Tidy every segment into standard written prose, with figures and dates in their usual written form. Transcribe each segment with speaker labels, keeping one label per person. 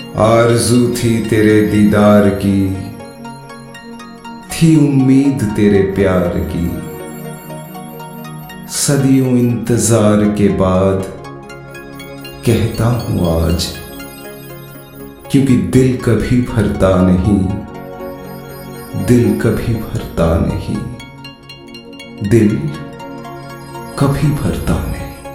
Speaker 1: आरज़ू थी तेरे दीदार की, थी उम्मीद तेरे प्यार की। सदियों इंतजार के बाद कहता हूं आज, क्योंकि दिल कभी भरता नहीं, दिल कभी भरता नहीं, दिल कभी भरता नहीं।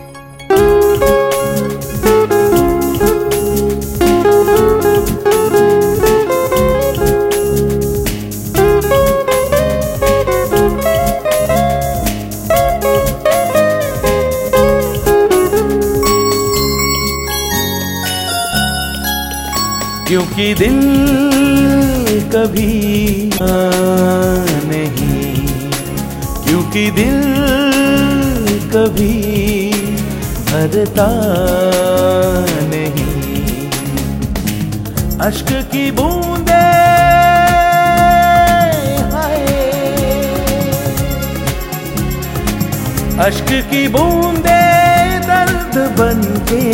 Speaker 2: क्योंकि दिल कभी नहीं, क्योंकि दिल कभी भरता नहीं। अश्क की बूंदे हाय, अश्क की बूंदे दर्द बनके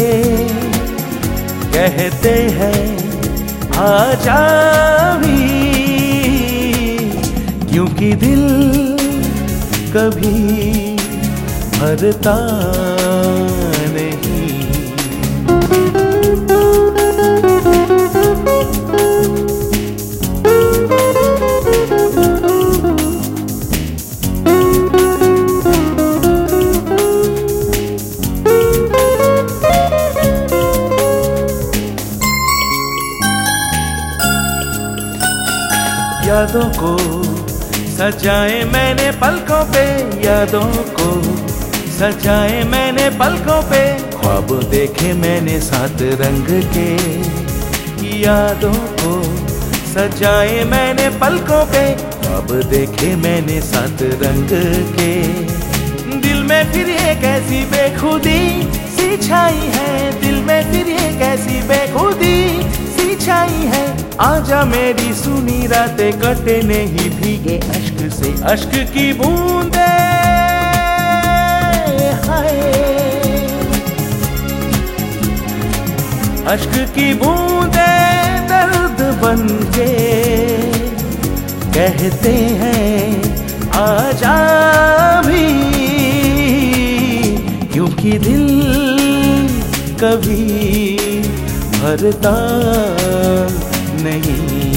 Speaker 2: कहते हैं आजा भी, क्योंकि दिल कभी भरता नहीं। यादों को सजाए मैंने पलकों पे, यादों को सजाए मैंने पलकों पे, ख्वाब देखे मैंने सात रंग के। यादों को सजाए मैंने पलकों पे, ख्वाब देखे मैंने सात रंग के। दिल में फिर ये कैसी बेखुदी सी छाई है, दिल में फिर ये कैसी बेखुदी सी छाई है। आजा मेरी सुनी रातें कटे नहीं भीगे अश्क से, अश्क की बूंदे हाय, अश्क की बूंदे दर्द बनके कहते हैं आजा भी, क्योंकि दिल कभी भरता नहीं।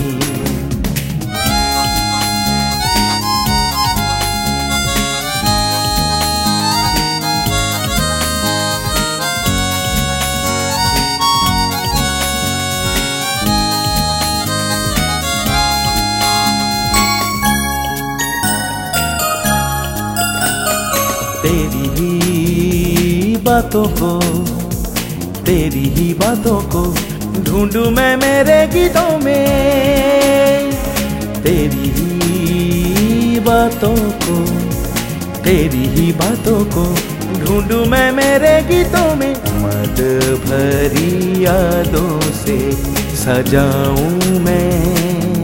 Speaker 2: तेरी ही बातों को, तेरी ही बातों को ढूंढूं मैं मेरे गीतों में। तेरी ही बातों को, तेरी ही बातों को ढूंढूं मैं मेरे गीतों में। मद भरी यादों से सजाऊं मैं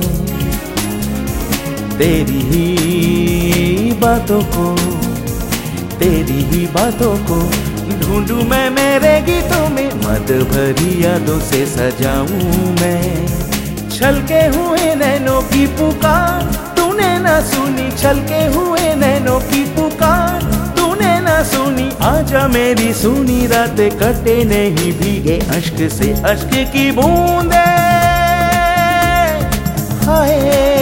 Speaker 2: तेरी ही बातों को, तेरी ही बातों को ढूंढूं मैं मेरे गीतों में। मद भरी यादों से सजाऊं मैं। छलके हुए नैनों की पुकार तूने ना सुनी, छलके हुए नैनों की पुकार तूने ना सुनी। आजा मेरी सुनी रातें कटे नहीं भीगे अश्क से, अश्क की बूंदे हाय,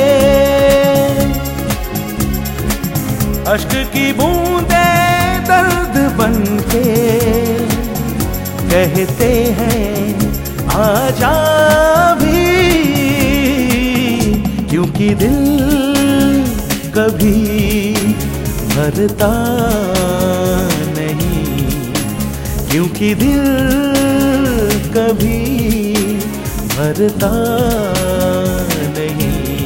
Speaker 2: अश्क की बूंदे दर्द बनके कहते हैं आजा भी, क्योंकि दिल कभी भरता नहीं, क्योंकि दिल कभी भरता नहीं।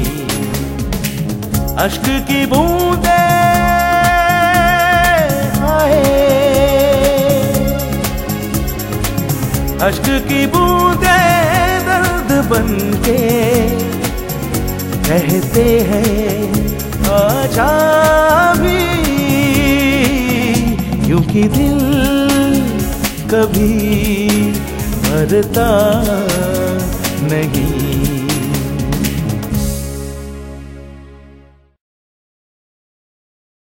Speaker 2: अश्क की बूंदे अश्क की बूंदे दर्द बनके कहते हैं आजा भी, क्योंकि दिल कभी भरता